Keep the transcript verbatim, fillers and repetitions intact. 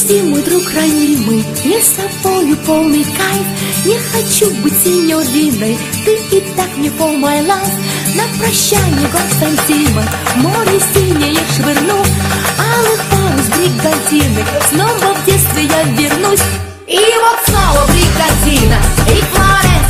Прости, мой друг ранимый, мне с тобою полный кайф. Не хочу быть синьориной, ты и так мне for my life. На прощание Константина море синее швырну, алых парус бригантины, снова в детстве я вернусь. И вот снова бригантина, и Флоренция.